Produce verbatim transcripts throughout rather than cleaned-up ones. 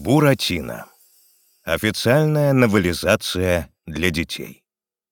Буратино. Официальная новелизация для детей.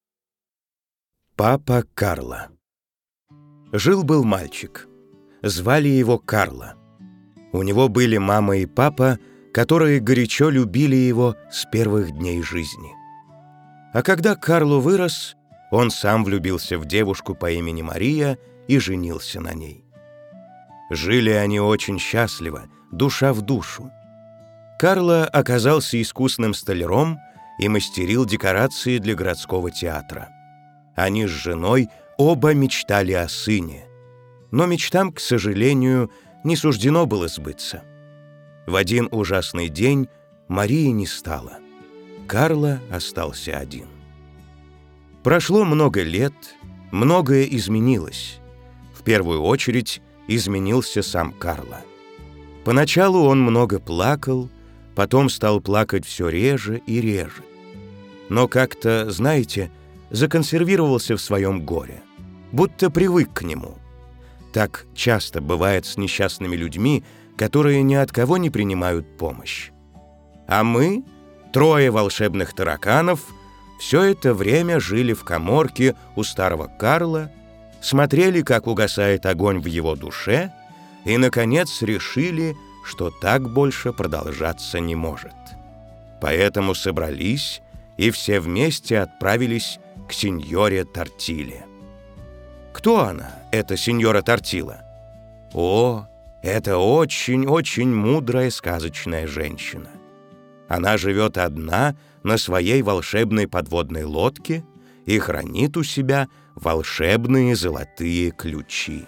Папа Карло. Жил-был мальчик. Звали его Карло. У него были мама и папа, которые горячо любили его с первых дней жизни. А когда Карло вырос, он сам влюбился в девушку по имени Мария и женился на ней. Жили они очень счастливо, душа в душу. Карло оказался искусным столяром и мастерил декорации для городского театра. Они с женой оба мечтали о сыне. Но мечтам, к сожалению, не суждено было сбыться. В один ужасный день Марии не стало. Карло остался один. Прошло много лет, многое изменилось. В первую очередь изменился сам Карло. Поначалу он много плакал, потом стал плакать все реже и реже. Но как-то, знаете, законсервировался в своем горе, будто привык к нему. Так часто бывает с несчастными людьми, которые ни от кого не принимают помощь. А мы, трое волшебных тараканов, все это время жили в каморке у старого Карло, смотрели, как угасает огонь в его душе, и, наконец, решили, что так больше продолжаться не может. Поэтому собрались и все вместе отправились к сеньоре Тортиле. Кто она, эта сеньора Тортила? О, это очень-очень мудрая сказочная женщина. Она живет одна на своей волшебной подводной лодке и хранит у себя волшебные золотые ключи.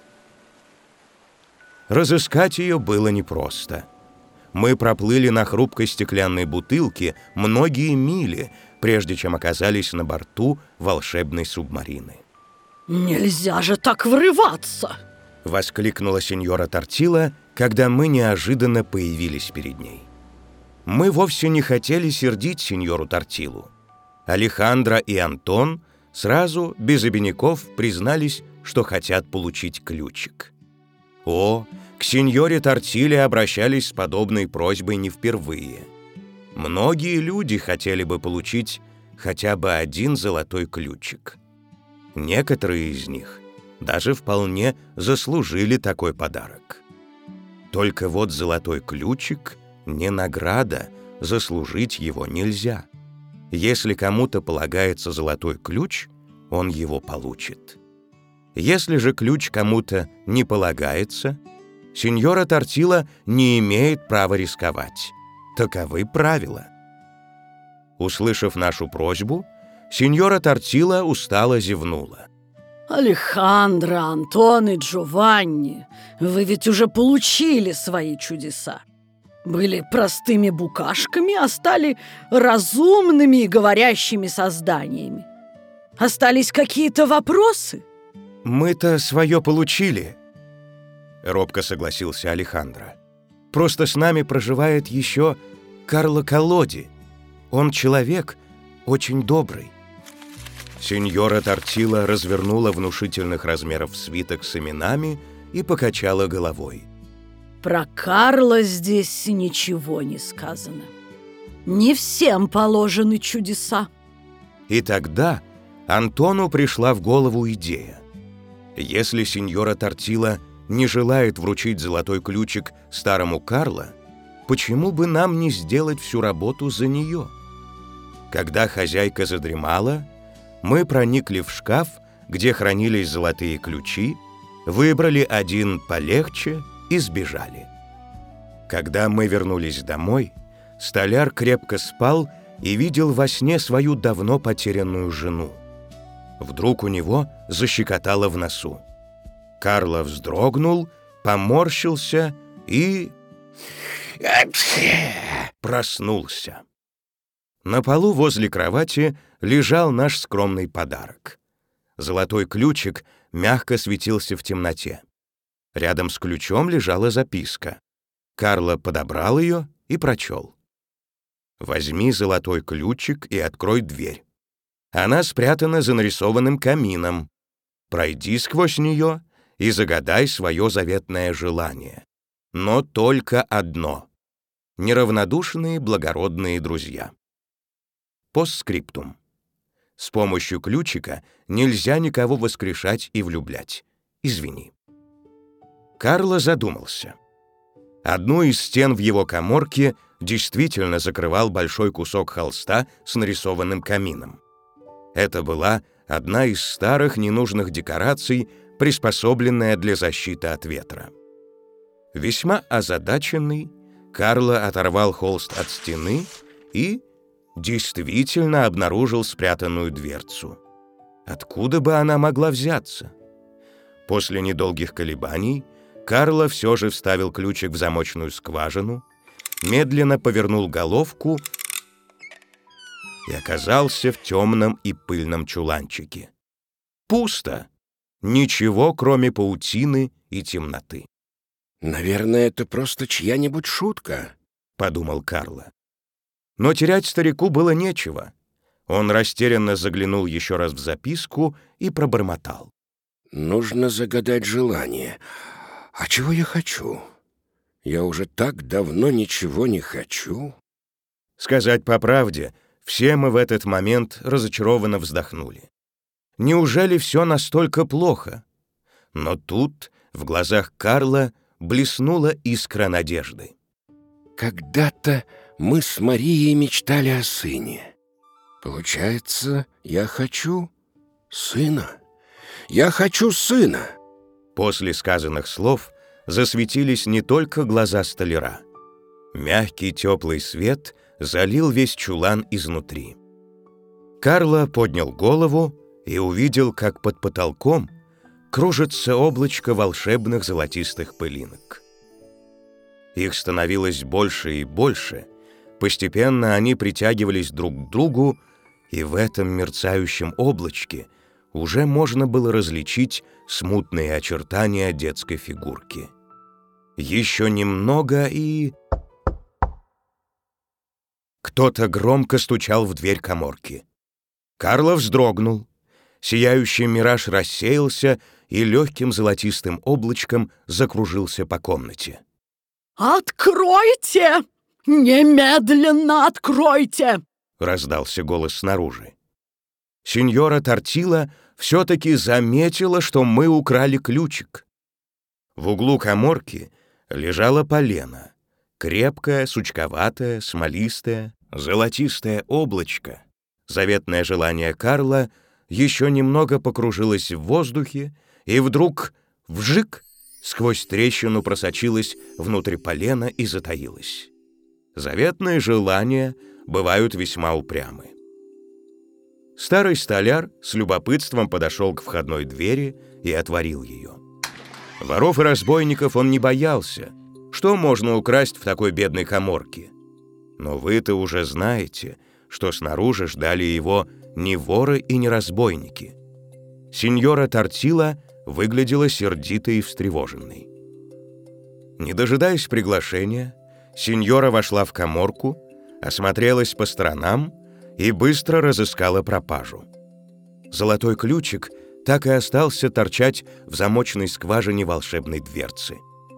Разыскать ее было непросто. Мы проплыли на хрупкой стеклянной бутылке многие мили, прежде чем оказались на борту волшебной субмарины. «Нельзя же так врываться!» — воскликнула сеньора Тортила, когда мы неожиданно появились перед ней. Мы вовсе не хотели сердить сеньору Тортилу. Алехандро и Антон сразу, без обиняков, признались, что хотят получить ключик. О, к сеньоре Тортиле обращались с подобной просьбой не впервые. Многие люди хотели бы получить хотя бы один золотой ключик. Некоторые из них даже вполне заслужили такой подарок. Только вот золотой ключик не награда, заслужить его нельзя. Если кому-то полагается золотой ключ, он его получит. Если же ключ кому-то не полагается, сеньора Тортила не имеет права рисковать. Таковы правила. Услышав нашу просьбу, сеньора Тортила устало зевнула. Алехандро, Антон и Джованни, вы ведь уже получили свои чудеса. Были простыми букашками, а стали разумными и говорящими созданиями. Остались какие-то вопросы? «Мы-то свое получили», — робко согласился Алехандро. «Просто с нами проживает еще Карло Колоди. Он человек очень добрый». Сеньора Тортила развернула внушительных размеров свиток с именами и покачала головой. Про Карло здесь ничего не сказано. Не всем положены чудеса. И тогда Антону пришла в голову идея. Если сеньора Тортила не желает вручить золотой ключик старому Карло, почему бы нам не сделать всю работу за нее? Когда хозяйка задремала, мы проникли в шкаф, где хранились золотые ключи, выбрали один полегче и сбежали. Когда мы вернулись домой, столяр крепко спал и видел во сне свою давно потерянную жену. Вдруг у него защекотало в носу. Карло вздрогнул, поморщился и... проснулся. На полу возле кровати лежал наш скромный подарок. Золотой ключик мягко светился в темноте. Рядом с ключом лежала записка. Карло подобрал ее и прочел. «Возьми золотой ключик и открой дверь. Она спрятана за нарисованным камином. Пройди сквозь нее и загадай свое заветное желание. Но только одно. Неравнодушные благородные друзья. Постскриптум. С помощью ключика нельзя никого воскрешать и влюблять. Извини. Карло задумался. Одну из стен в его каморке действительно закрывал большой кусок холста с нарисованным камином. Это была одна из старых ненужных декораций, приспособленная для защиты от ветра. Весьма озадаченный, Карло оторвал холст от стены и действительно обнаружил спрятанную дверцу. Откуда бы она могла взяться? После недолгих колебаний Карло все же вставил ключик в замочную скважину, медленно повернул головку и оказался в темном и пыльном чуланчике. Пусто. Ничего, кроме паутины и темноты. «Наверное, это просто чья-нибудь шутка», — подумал Карло. Но терять старику было нечего. Он растерянно заглянул еще раз в записку и пробормотал. «Нужно загадать желание. А чего я хочу? Я уже так давно ничего не хочу». Сказать по правде, все мы в этот момент разочарованно вздохнули. Неужели все настолько плохо? Но тут в глазах Карло блеснула искра надежды. «Когда-то мы с Марией мечтали о сыне. Получается, я хочу сына. Я хочу сына!» После сказанных слов засветились не только глаза столяра. Мягкий теплый свет залил весь чулан изнутри. Карло поднял голову и увидел, как под потолком кружится облачко волшебных золотистых пылинок. Их становилось больше и больше, постепенно они притягивались друг к другу, и в этом мерцающем облачке уже можно было различить смутные очертания детской фигурки. Еще немного, и... Кто-то громко стучал в дверь каморки. Карло вздрогнул. Сияющий мираж рассеялся и легким золотистым облачком закружился по комнате. «Откройте! Немедленно откройте!» — раздался голос снаружи. Синьора Тортила все-таки заметила, что мы украли ключик. В углу каморки лежало полено, крепкое, сучковатое, смолистое, золотистое облачко. Заветное желание Карло еще немного покружилось в воздухе, и вдруг вжик сквозь трещину просочилось внутрь полена и затаилось. Заветные желания бывают весьма упрямы. Старый столяр с любопытством подошел к входной двери и отворил ее. Воров и разбойников он не боялся. Что можно украсть в такой бедной каморке? Но вы-то уже знаете, что снаружи ждали его не воры и не разбойники. Синьора Тортила выглядела сердитой и встревоженной. Не дожидаясь приглашения, синьора вошла в каморку, осмотрелась по сторонам и быстро разыскала пропажу. Золотой ключик так и остался торчать в замочной скважине волшебной дверцы.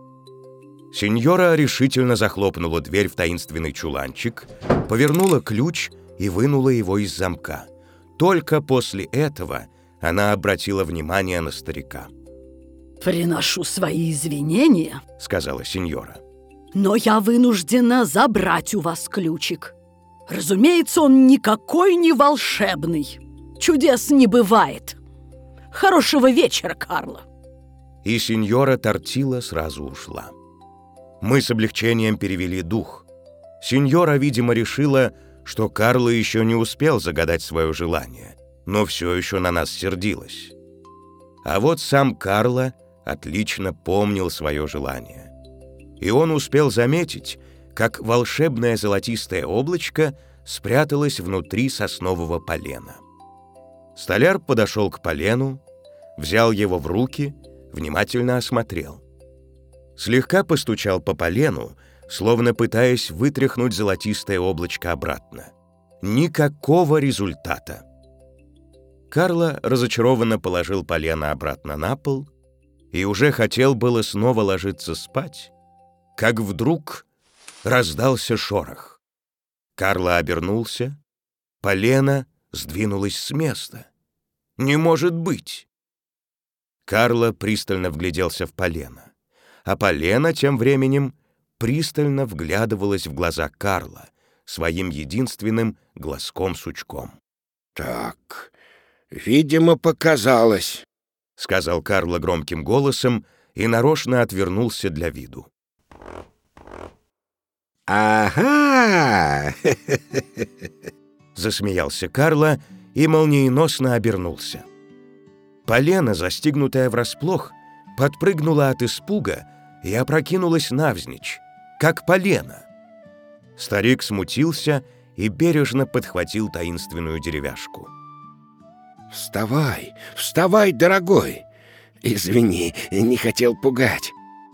Синьора решительно захлопнула дверь в таинственный чуланчик, повернула ключ и вынула его из замка. Только после этого она обратила внимание на старика. «Приношу свои извинения», — сказала синьора. «но я вынуждена забрать у вас ключик. Разумеется, он никакой не волшебный. Чудес не бывает. Хорошего вечера, Карло». И синьора Тортила сразу ушла. Мы с облегчением перевели дух. Синьора, видимо, решила, что Карло еще не успел загадать свое желание, но все еще на нас сердилась. А вот сам Карло отлично помнил свое желание. И он успел заметить, как волшебное золотистое облачко спряталось внутри соснового полена. Столяр подошел к полену, взял его в руки, внимательно осмотрел. Слегка постучал по полену, словно пытаясь вытряхнуть золотистое облачко обратно. Никакого результата. Карло разочарованно положил полено обратно на пол и уже хотел было снова ложиться спать, как вдруг раздался шорох. Карло обернулся. Полено сдвинулось с места. «Не может быть!» Карло пристально вгляделся в полено, а полено тем временем пристально вглядывалась в глаза Карла своим единственным глазком-сучком. «Так, видимо, показалось», — сказал Карло громким голосом и нарочно отвернулся для виду. «Ага!» — засмеялся Карло и молниеносно обернулся. Полено, застигнутая врасплох, подпрыгнула от испуга и опрокинулась навзничь, как полено. Старик смутился и бережно подхватил таинственную деревяшку. «Вставай, вставай, дорогой! Извини, не хотел пугать.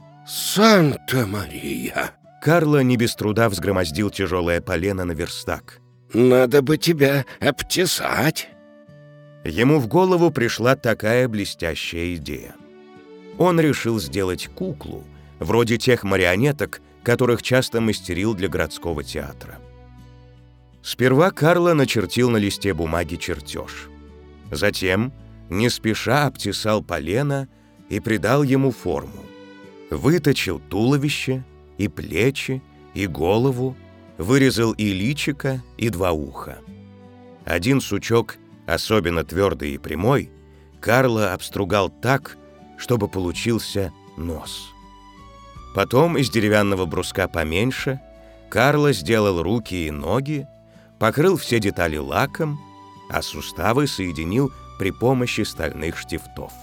Санта-Мария!» Карло не без труда взгромоздил тяжелое полено на верстак. «Надо бы тебя обтесать!» Ему в голову пришла такая блестящая идея. Он решил сделать куклу, вроде тех марионеток, которых часто мастерил для городского театра. Сперва Карло начертил на листе бумаги чертеж. Затем, не спеша, обтесал полено и придал ему форму. Выточил туловище, и плечи, и голову, вырезал и личико, и два уха. Один сучок, особенно твердый и прямой, Карло обстругал так, чтобы получился нос. Потом из деревянного бруска поменьше Карло сделал руки и ноги, покрыл все детали лаком, а суставы соединил при помощи стальных штифтов.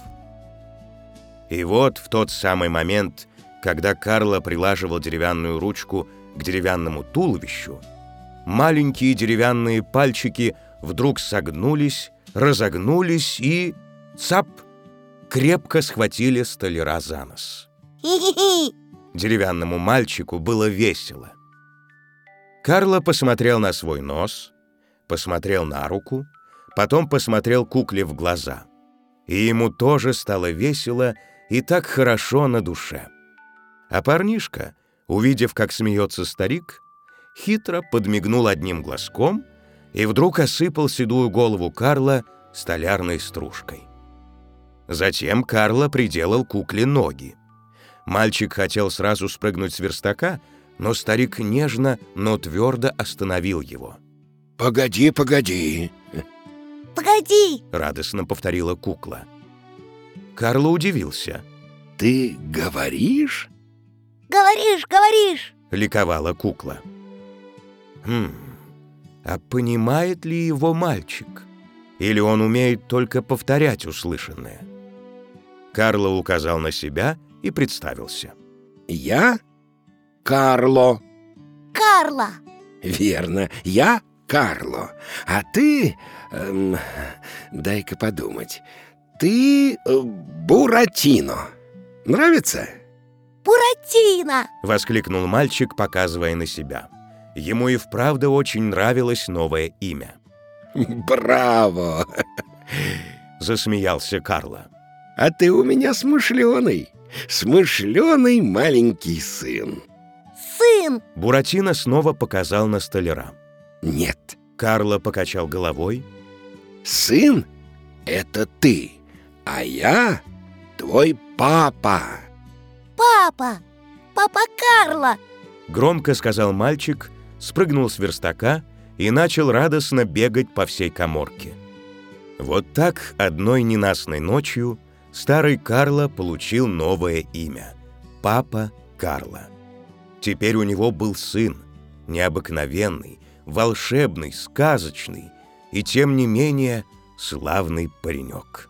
И вот в тот самый момент, когда Карло прилаживал деревянную ручку к деревянному туловищу, маленькие деревянные пальчики вдруг согнулись, разогнулись и, цап, крепко схватили столяра за нос. Хи-хи-хи! Деревянному мальчику было весело. Карло посмотрел на свой нос, посмотрел на руку, потом посмотрел кукле в глаза. И ему тоже стало весело и так хорошо на душе. А парнишка, увидев, как смеется старик, хитро подмигнул одним глазком и вдруг осыпал седую голову Карла столярной стружкой. Затем Карло приделал кукле ноги. Мальчик хотел сразу спрыгнуть с верстака, но старик нежно, но твердо остановил его. «Погоди, погоди!» Погоди! — радостно повторила кукла. Карло удивился. «Ты говоришь?» Говоришь, говоришь! — ликовала кукла. «Хм, а понимает ли его мальчик? Или он умеет только повторять услышанное?» Карло указал на себя и представился. «Я Карло». Карла! «Верно, я Карло. А ты... Эм, дай-ка подумать. Ты э, Буратино. Нравится?» Буратино! — воскликнул мальчик, показывая на себя. Ему и вправду очень нравилось новое имя. «Браво!» — засмеялся Карло. «А ты у меня смышленый, смышленый маленький сын». Сын! Буратино снова показал на столяра. «Нет, Карло покачал головой. сын — это ты, а я твой папа». Папа! Папа Карла! Громко сказал мальчик, спрыгнул с верстака и начал радостно бегать по всей каморке. Вот так одной ненастной ночью старый Карло получил новое имя — Папа Карло. Теперь у него был сын, необыкновенный, волшебный, сказочный и, тем не менее, славный паренек.